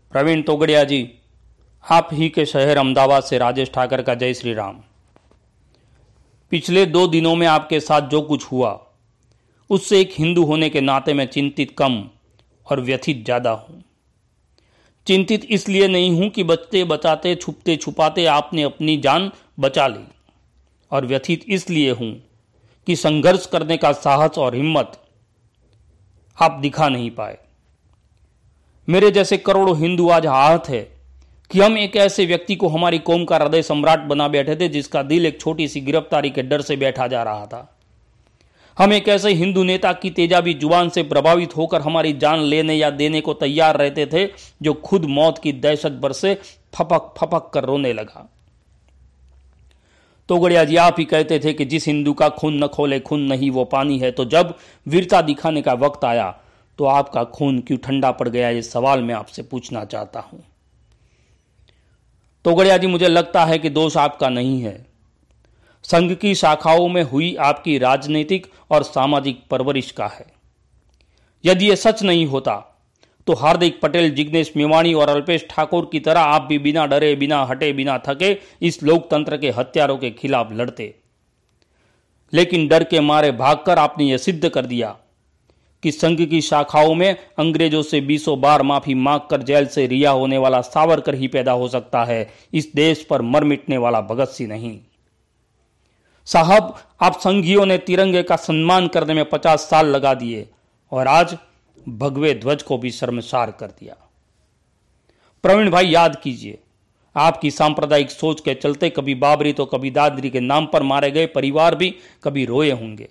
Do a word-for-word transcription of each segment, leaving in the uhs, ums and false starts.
प्रवीण तोगड़िया जी, आप ही के शहर अहमदाबाद से राजेश ठाकर का जय श्री राम। पिछले दो दिनों में आपके साथ जो कुछ हुआ उससे एक हिंदू होने के नाते मैं चिंतित कम और व्यथित ज्यादा हूं। चिंतित इसलिए नहीं हूं कि बचते बचाते छुपते छुपाते आपने अपनी जान बचा ली, और व्यथित इसलिए हूं कि संघर्ष करने का साहस और हिम्मत आप दिखा नहीं पाए। मेरे जैसे करोड़ों हिंदू आज आहत है कि हम एक ऐसे व्यक्ति को हमारी कौम का हृदय सम्राट बना बैठे थे जिसका दिल एक छोटी सी गिरफ्तारी के डर से बैठा जा रहा था। हम एक ऐसे हिंदू नेता की तेजाबी जुबान से प्रभावित होकर हमारी जान लेने या देने को तैयार रहते थे जो खुद मौत की दहशत बरसे फपक फपक कर रोने लगा। तोगड़िया जी, आप ही कहते थे कि जिस हिंदू का खून न खोले खून नहीं वो पानी है, तो जब वीरता दिखाने का वक्त आया तो आपका खून क्यों ठंडा पड़ गया, ये सवाल मैं आपसे पूछना चाहता हूं। तोगड़िया जी, मुझे लगता है कि दोष आपका नहीं है, संघ की शाखाओं में हुई आपकी राजनीतिक और सामाजिक परवरिश का है। यदि यह सच नहीं होता तो हार्दिक पटेल, जिग्नेश मेवाणी और अल्पेश ठाकुर की तरह आप भी बिना डरे, बिना हटे, बिना थके इस लोकतंत्र के हत्यारों के खिलाफ लड़ते। लेकिन डर के मारे भागकर आपने यह सिद्ध कर दिया कि संघ की शाखाओं में अंग्रेजों से बीसों बार माफी मांगकर जेल से रिहा होने वाला सावरकर ही पैदा हो सकता है, इस देश पर मर मिटने वाला भगत सिंह नहीं। साहब, आप संघियों ने तिरंगे का सम्मान करने में पचास साल लगा दिए और आज भगवे ध्वज को भी शर्मसार कर दिया। प्रवीण भाई, याद कीजिए, आपकी सांप्रदायिक सोच के चलते कभी बाबरी तो कभी दादरी के नाम पर मारे गए परिवार भी कभी रोए होंगे।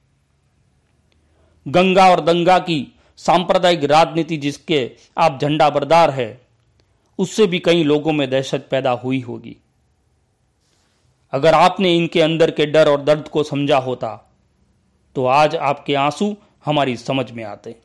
गंगा और दंगा की सांप्रदायिक राजनीति जिसके आप झंडा बरदार है, उससे भी कई लोगों में दहशत पैदा हुई होगी। अगर आपने इनके अंदर के डर और दर्द को समझा होता तो आज आपके आंसू हमारी समझ में आते।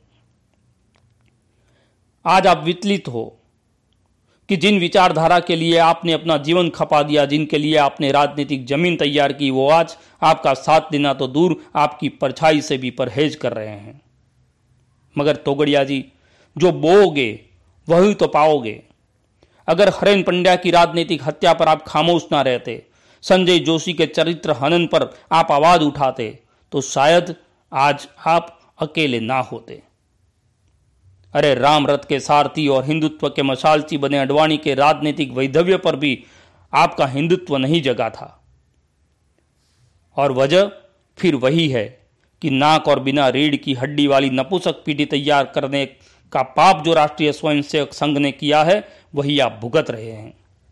आज आप विचलित हो कि जिन विचारधारा के लिए आपने अपना जीवन खपा दिया, जिनके लिए आपने राजनीतिक जमीन तैयार की, वो आज आपका साथ देना तो दूर आपकी परछाई से भी परहेज कर रहे हैं। मगर तोगड़िया जी, जो बोओगे वही तो पाओगे। अगर हरेन पंड्या की राजनीतिक हत्या पर आप खामोश ना रहते, संजय जोशी के चरित्र हनन पर आप आवाज उठाते, तो शायद आज आप अकेले ना होते। अरे राम रथ के सारथी और हिंदुत्व के मशालची बने अडवाणी के राजनीतिक वैधव्य पर भी आपका हिंदुत्व नहीं जगा था। और वजह फिर वही है कि नाक और बिना रीढ़ की हड्डी वाली नपुंसक पीढ़ी तैयार करने का पाप जो राष्ट्रीय स्वयंसेवक संघ ने किया है, वही आप भुगत रहे हैं।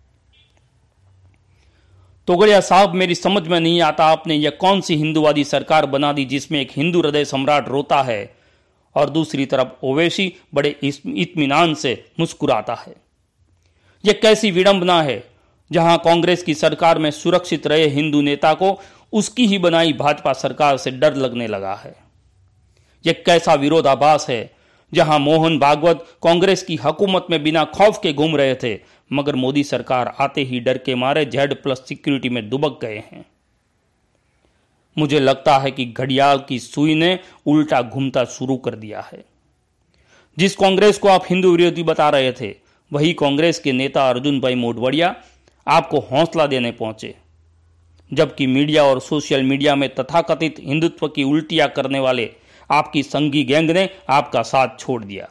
तोगड़िया साहब, मेरी समझ में नहीं आता आपने यह कौन सी हिंदूवादी सरकार बना दी जिसमें एक हिंदू हृदय सम्राट रोता है और दूसरी तरफ ओवैसी बड़े इत्मीनान से मुस्कुराता है। यह कैसी विडंबना है जहां कांग्रेस की सरकार में सुरक्षित रहे हिंदू नेता को उसकी ही बनाई भाजपा सरकार से डर लगने लगा है। यह कैसा विरोधाभास है जहां मोहन भागवत कांग्रेस की हुकूमत में बिना खौफ के घूम रहे थे, मगर मोदी सरकार आते ही डर के मारे जेड प्लस सिक्योरिटी में दुबक गए हैं। मुझे लगता है कि घड़ियाल की सुई ने उल्टा घूमता शुरू कर दिया है। जिस कांग्रेस को आप हिंदू विरोधी बता रहे थे, वही कांग्रेस के नेता अर्जुन भाई मोढवाडिया आपको हौसला देने पहुंचे, जबकि मीडिया और सोशल मीडिया में तथाकथित हिंदुत्व की उल्टियां करने वाले आपकी संघी गैंग ने आपका साथ छोड़ दिया।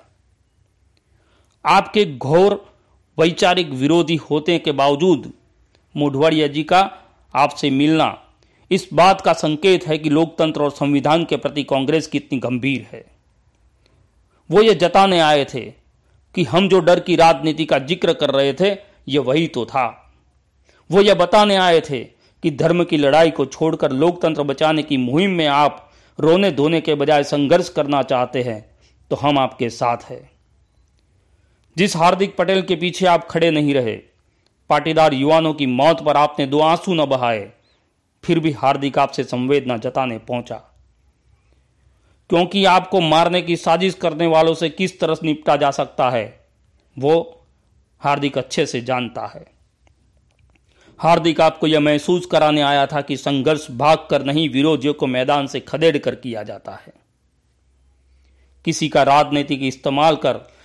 आपके घोर वैचारिक विरोधी होने के बावजूद मोढवाडिया जी का आपसे मिलना इस बात का संकेत है कि लोकतंत्र और संविधान के प्रति कांग्रेस कितनी गंभीर है। वो ये जताने आए थे कि हम जो डर की राजनीति का जिक्र कर रहे थे, ये वही तो था। वो ये बताने आए थे कि धर्म की लड़ाई को छोड़कर लोकतंत्र बचाने की मुहिम में आप रोने धोने के बजाय संघर्ष करना चाहते हैं, तो हम आपके साथ हैं। जिस हार्दिक पटेल के पीछे आप खड़े नहीं रहे, पाटीदार युवाओं की मौत पर आपने दो आंसू न बहाए, फिर भी हार्दिक आपसे संवेदना जताने पहुंचा, क्योंकि आपको मारने की साजिश करने वालों से किस तरह निपटा जा सकता है वो हार्दिक अच्छे से जानता है। हार्दिक आपको यह महसूस कराने आया था कि संघर्ष भागकर नहीं, विरोधियों को मैदान से खदेड़ कर किया जाता है। किसी का राजनीतिक इस्तेमाल कर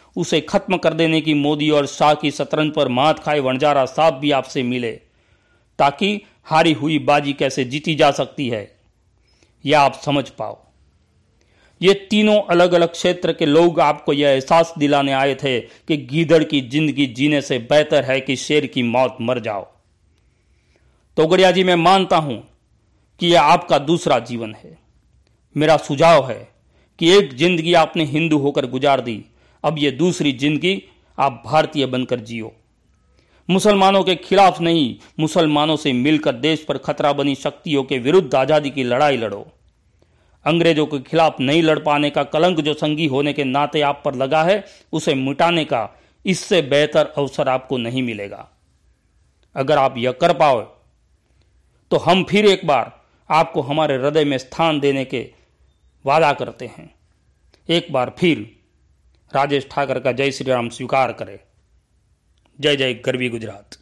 उसे खत्म कर देने की मोदी और शाह की शतरंज पर मात खाए वनजारा साहब भी आपसे मिले, ताकि हारी हुई बाजी कैसे जीती जा सकती है यह आप समझ पाओ। ये तीनों अलग अलग क्षेत्र के लोग आपको यह एहसास दिलाने आए थे कि गीदड़ की जिंदगी जीने से बेहतर है कि शेर की मौत मर जाओ। तोगड़िया जी, मैं मानता हूं कि यह आपका दूसरा जीवन है। मेरा सुझाव है कि एक जिंदगी आपने हिंदू होकर गुजार दी, अब यह दूसरी जिंदगी आप भारतीय बनकर जियो। मुसलमानों के खिलाफ नहीं, मुसलमानों से मिलकर देश पर खतरा बनी शक्तियों के विरुद्ध आजादी की लड़ाई लड़ो। अंग्रेजों के खिलाफ नहीं लड़ पाने का कलंक जो संगी होने के नाते आप पर लगा है, उसे मिटाने का इससे बेहतर अवसर आपको नहीं मिलेगा। अगर आप यह कर पाओ तो हम फिर एक बार आपको हमारे हृदय में स्थान देने के वादा करते हैं। एक बार फिर राजेश ठाकर का जय श्री राम स्वीकार करें। जय जय गरवी गुजरात।